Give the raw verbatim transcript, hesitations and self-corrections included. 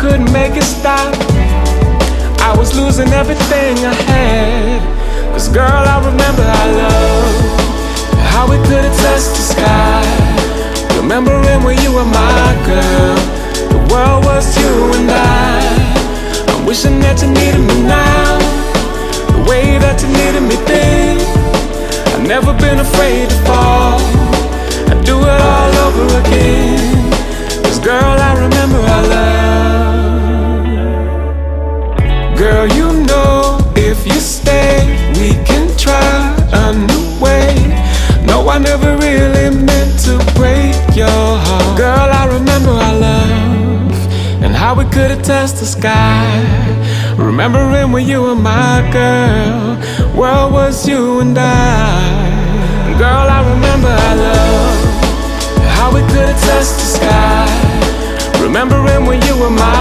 couldn't make it stop. I was losing everything I had. Cause girl, I remember our love, how we could've touched the sky. Remembering when you were my girl, the world was you and I. I'm wishing that you needed me now, the way that you needed me then. I've never been afraid to fall, I'd do it all over again. Cause girl, I remember our love. Girl, you know if you stay, we can try a new way. No, I never really meant to break your heart. Girl, I remember our love, and how we could've touched the sky. Remembering when you were my girl, world was you and I. Girl, I remember our love, how we could've touched the sky. Remembering when you were my